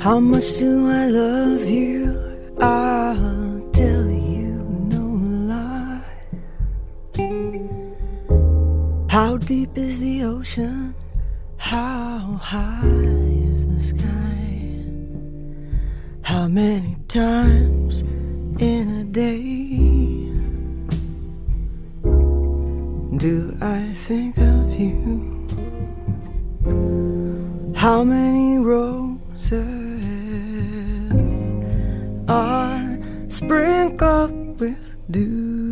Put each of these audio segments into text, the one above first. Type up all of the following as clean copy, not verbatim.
How much do I love you? I'll tell you no lie. How deep is the ocean? How high is the sky? How many times in a day do I think of you? How many roses are sprinkled with dew?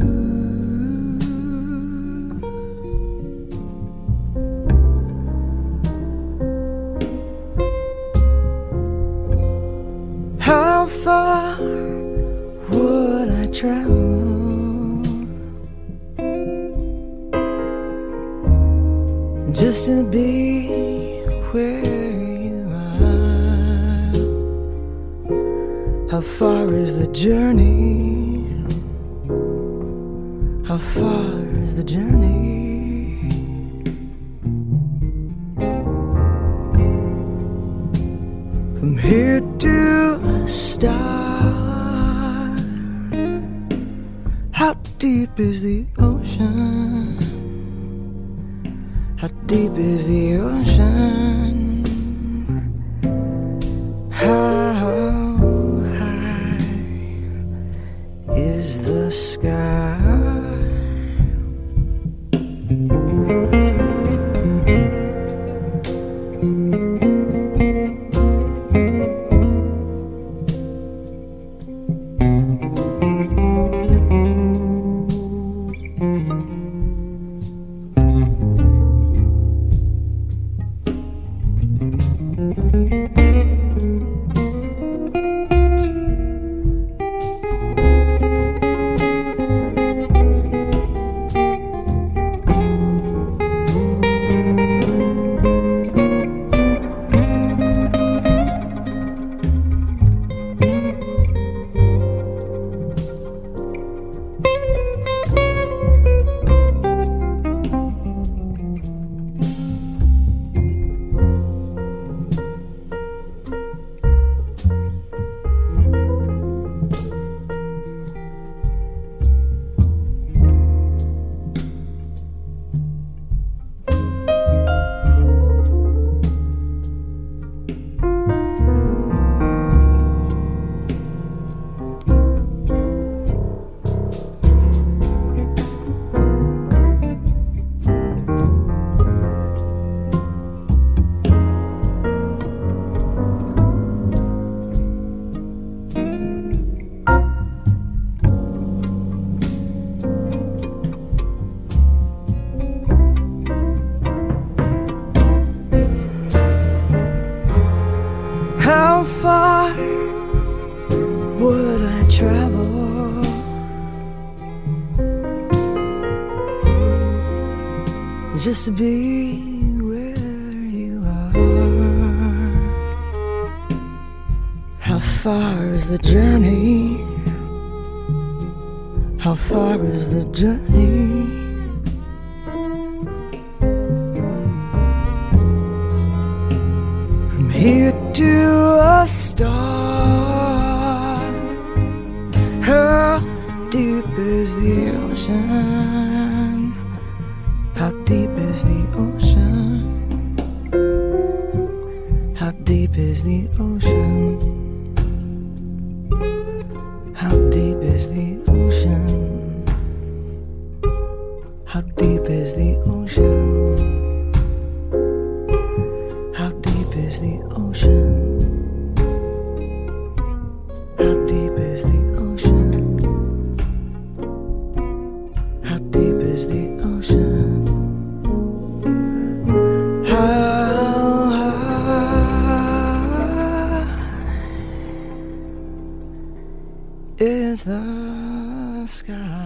How far would I travel just to be where you are? How far is the journey? How far is the journey? From here to a star. How deep is the ocean? How deep is the ocean? How high is the sky? How far would I travel just to be where you are? How far is the journey? How far is the journey? From here to a star. How deep is the ocean? How deep is the ocean? How deep is the ocean? How deep is the ocean? How deep is the ocean? How deep is the ocean? How deep is the ocean? How deep is the ocean? How high is the sky?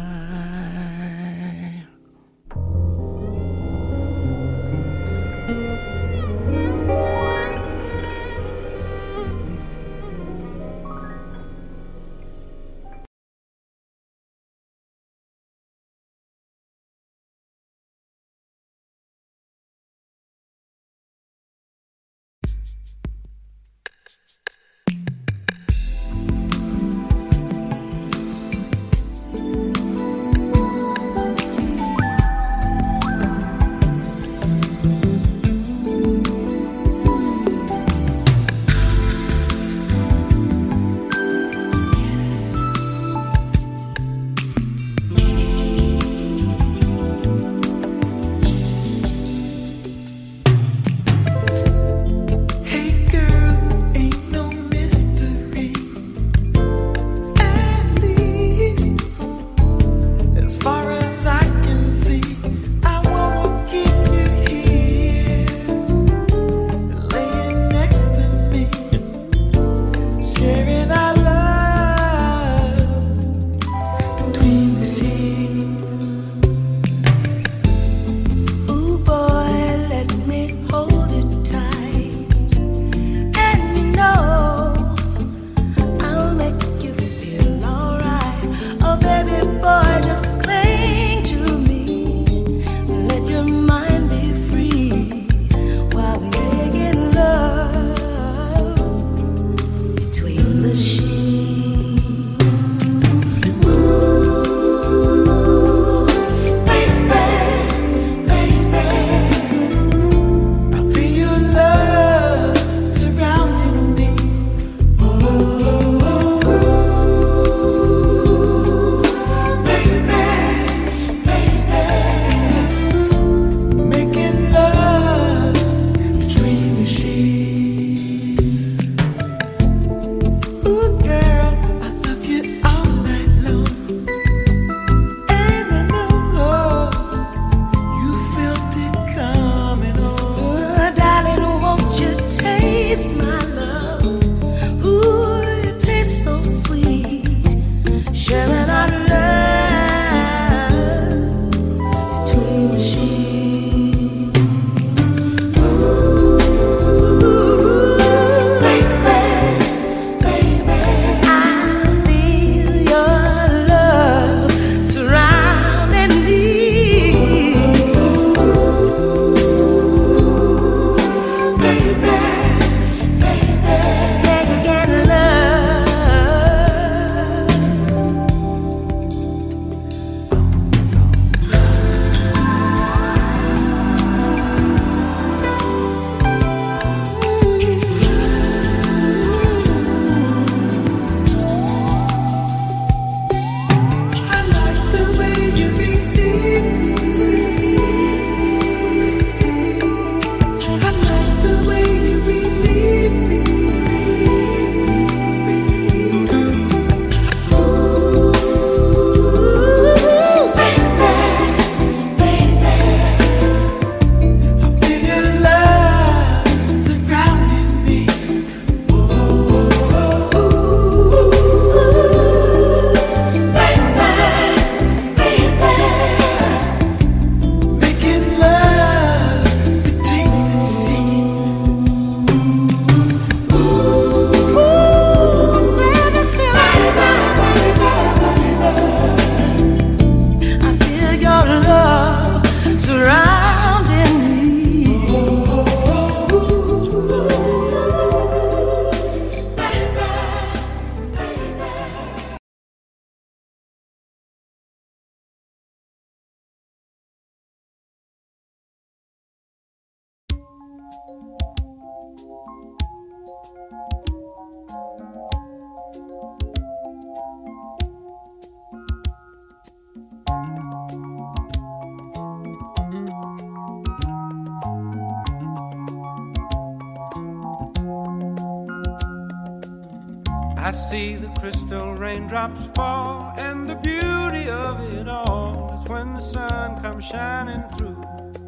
I see the crystal raindrops fall, and the beauty of it all is when the sun comes shining through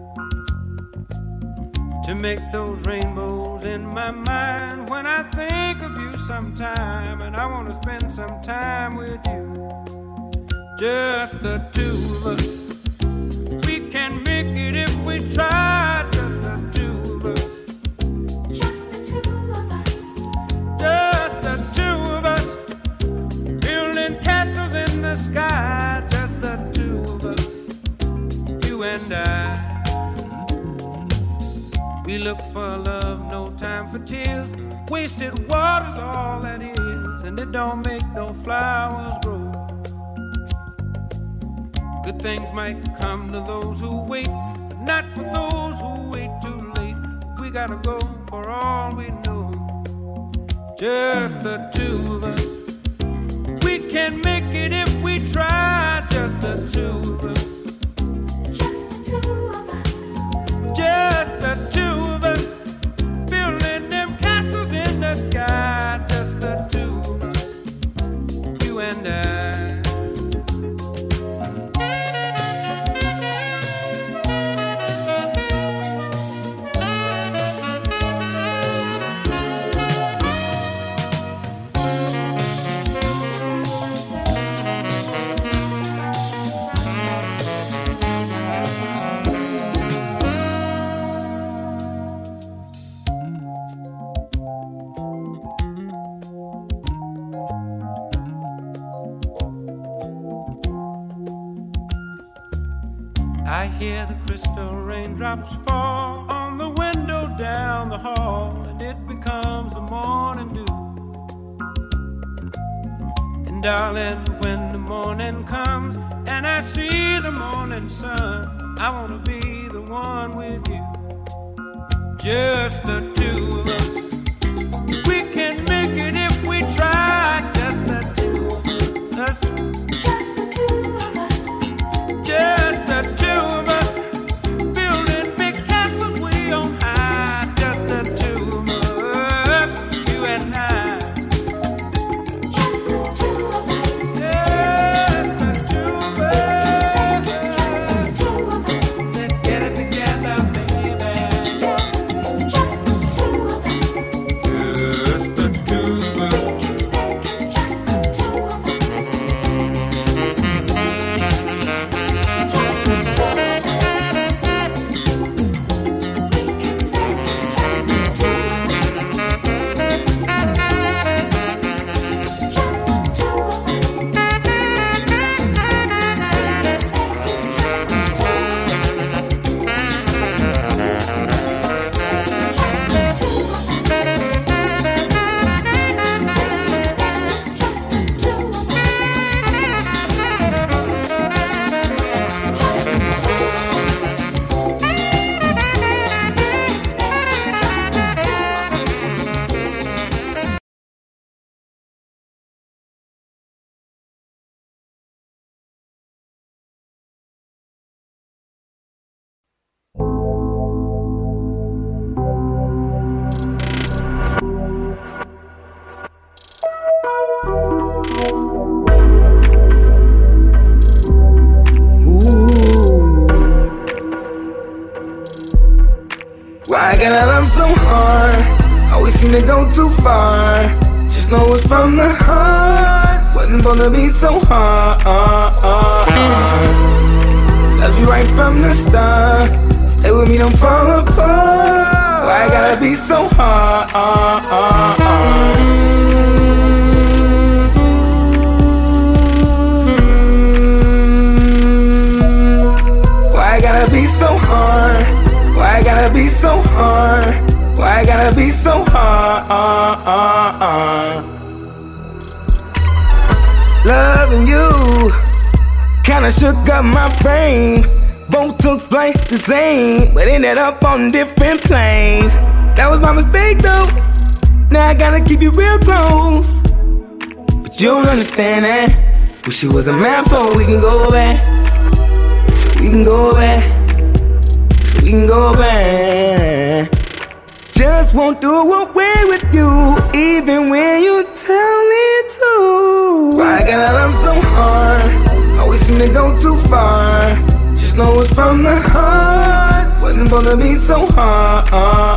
to make those rainbows in my mind. When I think of you sometime, and I want to spend some time with you, just the two of us. We can make it if we try, just the two of us. Just the two of us. Just the two of us. Building castles in the sky, just the two of us. You and I. We look for love, no time for tears. Wasted water's all that is, and it don't make no flowers grow. Good things might come to those who wait, but not for those who wait too late. We gotta go for all we know. Just the two of us. We can make it if we try. Just the two of us. Just the two of us. Just the two of us. Building them castles in the sky. Just the two of us. You and I. I hear the crystal raindrops fall on the window down the hall, and it becomes the morning dew. And darling, when the morning comes and I see the morning sun, I wanna be the one with you. Just the two of us. We can make it if we try. Just the two of us. Just the two of us. Just the two of us. Building big castles way on high. Just the two of us. You and I. Just the two of us. Just the two of us. Just the two of us. Let's get it together, baby. Just the two of us. Just the two of us. Just the two of us. Why I gotta love so hard? Always seem to go too far. Just know it's from the heart. Wasn't supposed to be so hard. Loved you right from the start. Stay with me, don't fall apart. Why I gotta be so hard? Why I gotta be so hard? Why I gotta be so hard? Why I gotta be so hard? Loving you kinda shook up my frame. Both took flight the same, but ended up on different planes. That was my mistake though. Now I gotta keep you real close. But you don't understand that. Wish it was a map so we can go back. So we can go back. So we can go back. Just won't do away with you, even when you tell me to. Why I gotta love so hard? Always seem to go too far. Just know it's from the heart. Wasn't supposed to be so hard.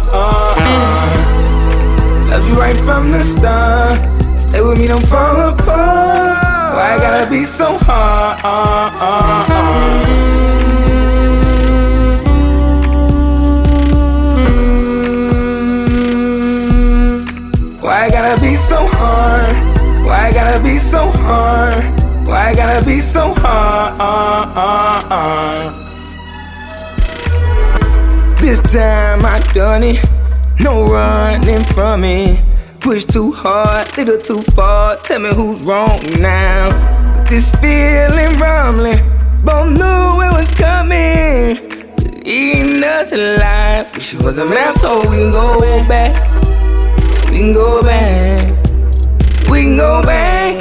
Loved you right from the start. Stay with me, don't fall apart. Why I gotta be so hard? Why I gotta be so hard? Why I gotta be so hard? Why I gotta be so hard? This time I done it. No running from it. Push too hard, little too far. Tell me who's wrong now. But this feeling rumbling, both knew it was coming. Eating us alive. Wish it was a map so we can go back. We can go back. We can go back.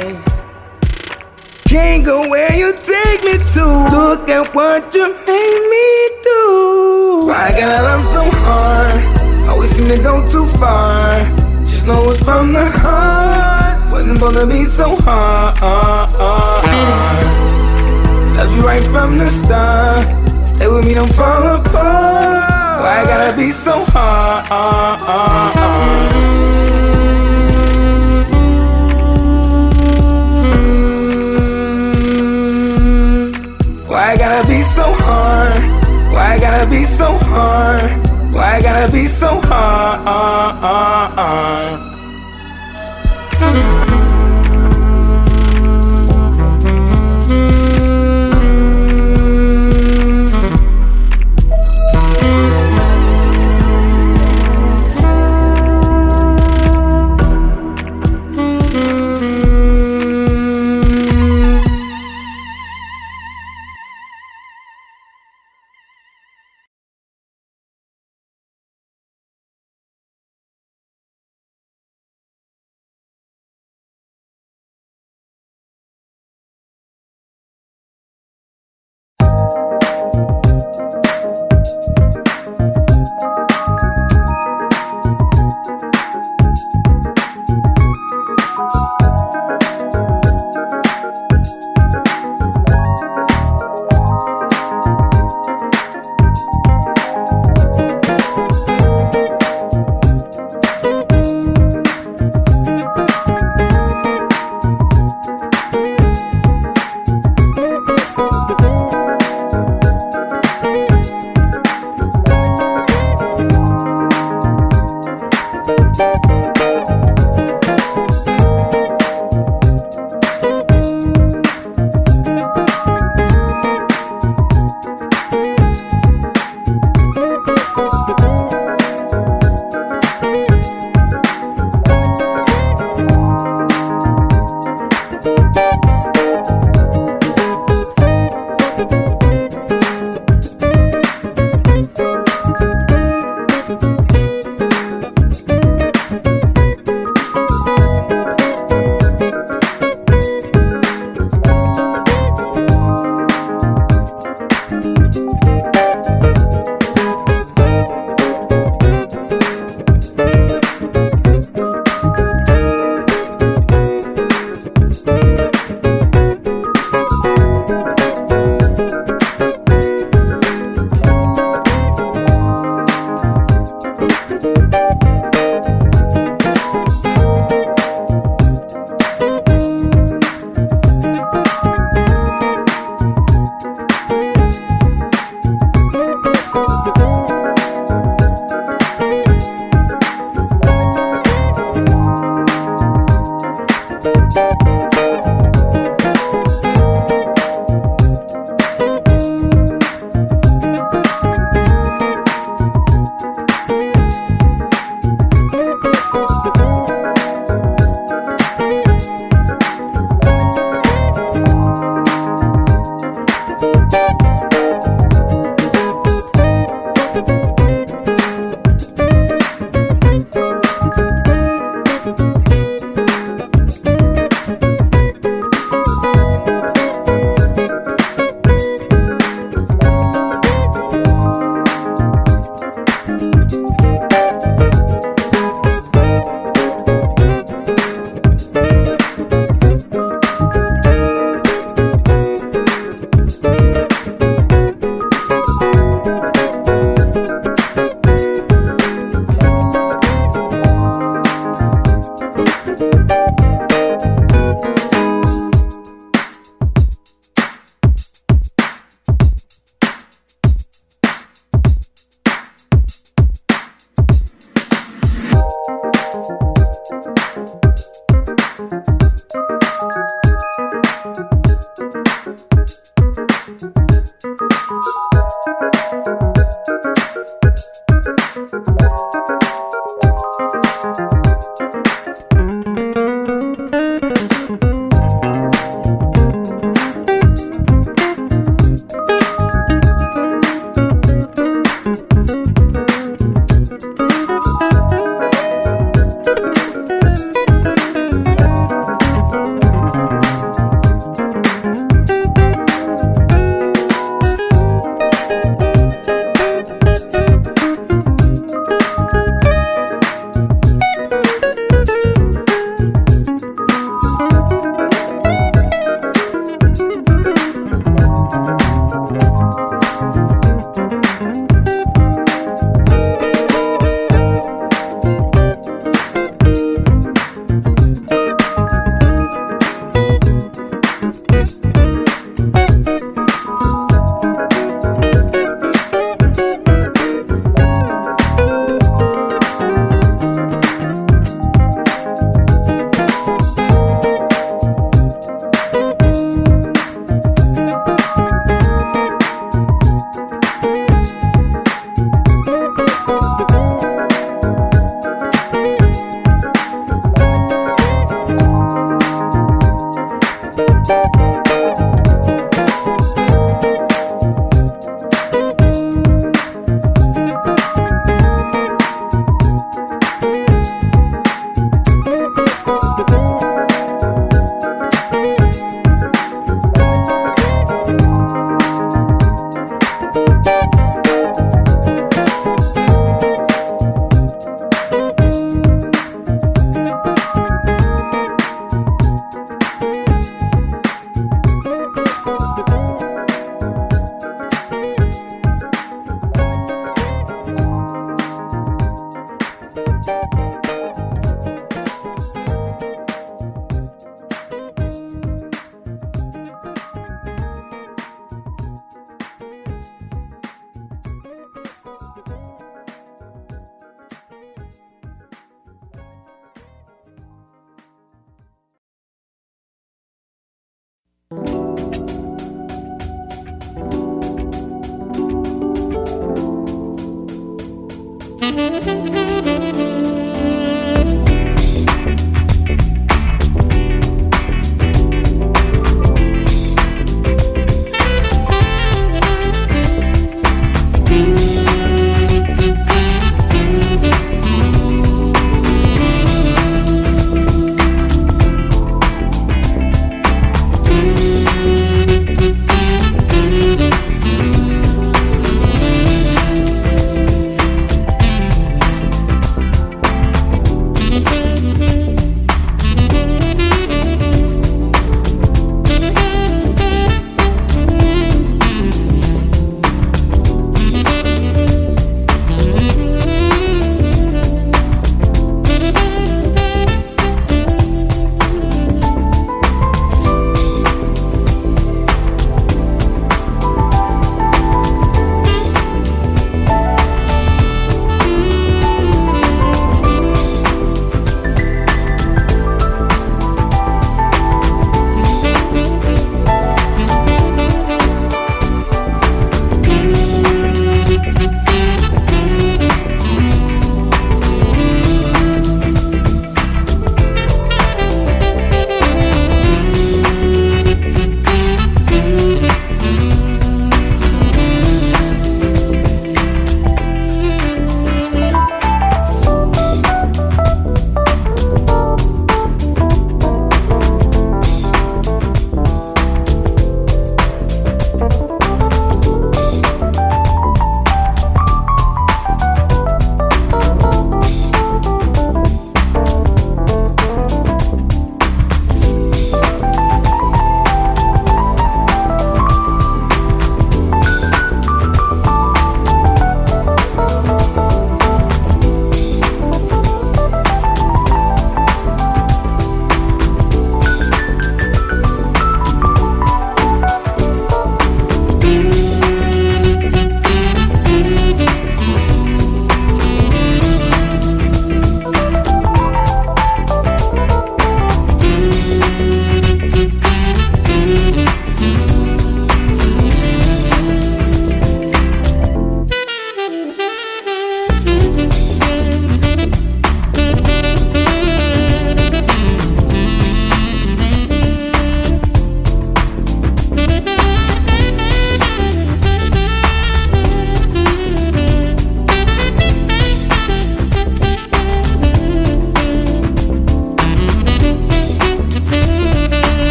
Can't go where you take me to. Look at what you made me do. Why I gotta love so hard? Always seem to go too far. Just know it's from the heart. Wasn't supposed to be so hard. Loved you right from the start. Stay with me, don't fall apart. Why I gotta be so hard? Why I gotta be so hard? Why I gotta be so hard? Why I gotta be so hard?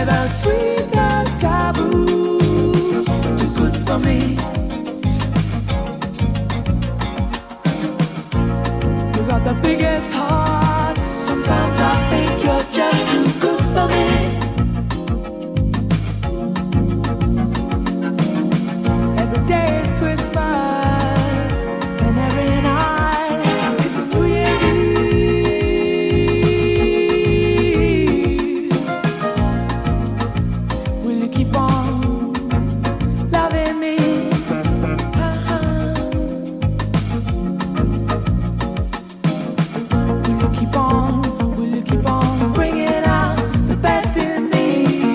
They're the sweetest taboo, too good for me. You got the biggest heart. Sometimes I think you're just too good for me. Every day is Christmas, and every night is a New Year's Eve. Will you keep on loving me? Will you keep on bringing out the best in me?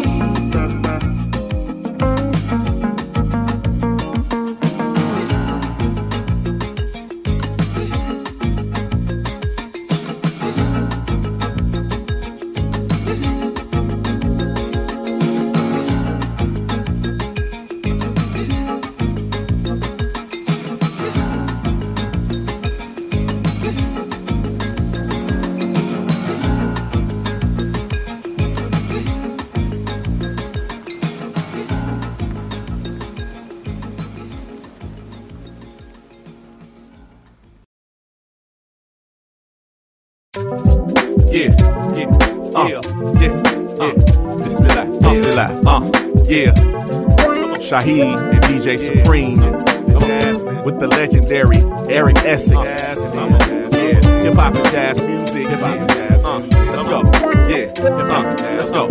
Bismillah, yeah. Shaheed and DJ Supreme with the legendary Eric Essex. Hip hop and jazz music. Let's go. Let's go.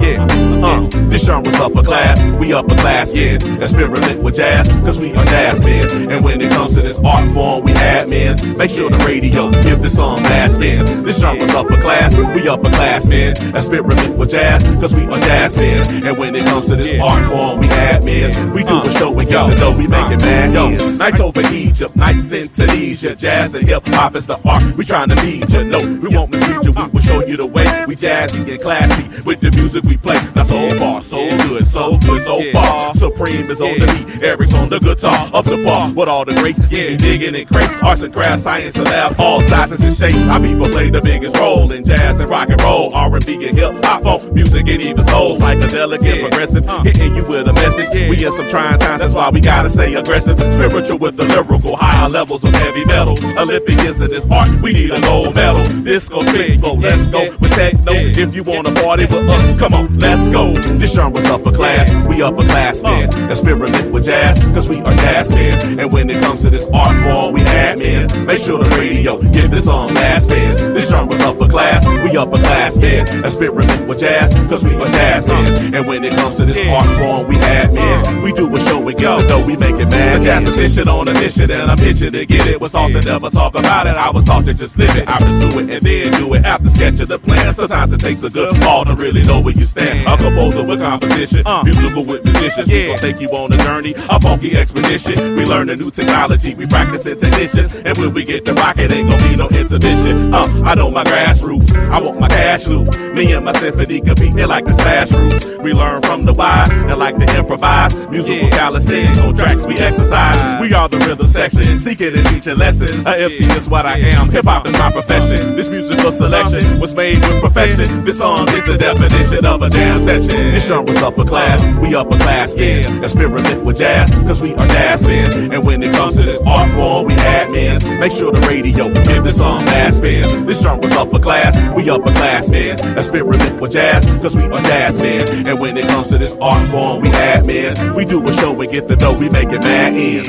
This genre's upper class, we upper class, yeah. Experiment with jazz, cause we are jazz men. And when it comes to this art form, we admins. Make sure the radio give this song last spins. This genre's upper class, we upper class men. Experiment with jazz, cause we are jazz men. And when it comes to this art form, we admins. We do a show and get the dough, we make it mad. Nights over Egypt, nights in Tunisia. Jazz and hip hop is the art we trying to be. You know, we won't mislead you, we will show you the way. We jazzy and classy with the music we play. Now so far, so good, so far. Supreme is on the beat, Eric's on the guitar, up the bar with all the greats. Yeah, digging in crates, arts and crafts, science and lab, all sizes and shapes. Our people play the biggest role in jazz and rock and roll, R&B and hip hop, folk music and even soul, psychedelic and progressive, hitting you with a message. We in some trying times, that's why we gotta stay aggressive. Spiritual with the lyrical, higher levels of heavy metal. Olympians in this art, we need a gold medal. Disco, go, let's go with techno. If you wanna party with us, come on, let's go. This genre's upper class, we upper class men. Experiment with jazz, cause we are jazz men. And when it comes to this art form, we admins. Make sure the radio give this song last spins. This genre's upper class, we upper class men. Experiment with jazz, cause we are jazz men. And when it comes to this art form, we admins. We do a show and get the dough, we make it mad. The jazz position on a mission, and I'm itching to get it. Was taught to never talk about it, I was taught to just live it. I pursue it and then do it after sketching the plan. Sometimes it takes a good fall to really know where you stand. A composer with composition, musical with musicians. We gon' take you on a journey, a funky expedition. We learn a new technology, we practice it technicians. And when we get to rock, it ain't gon' be no intermission. I know my grassroots, I want my cash loop. Me and my symphony compete, they like the slash roots. We learn from the wise and like to improvise. Musical calisthenics on tracks we exercise. We are the rhythm section, seeking and teaching lessons. A MC is what I am, hip hop is my profession. This musical selection was made with perfection. This song is the definition of a jam session. This genre's upper class, we upper class, yeah. Experiment with jazz, cause we are jazz men. And when it comes to this art form, we admins. Make sure the radio give this song last spins. This genre's upper class, we upper class men. Experiment with jazz, cause we are jazz men. And when it comes to this art form, we admins. We do a show and get the dough, we make it mad ends.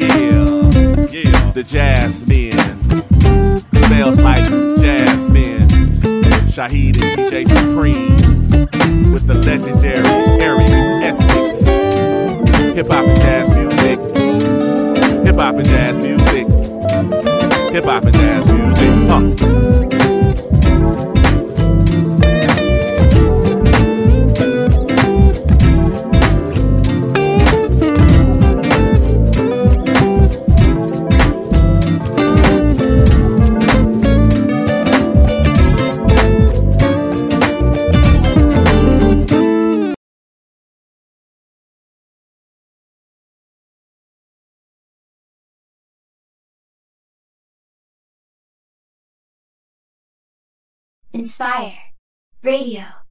The jazz men. Smells like jazz men. Shaheed and DJ Supreme with the legendary Eric Essex. Hip hop and jazz music. Hip hop and jazz music. Hip hop and jazz music. Inspire Radio.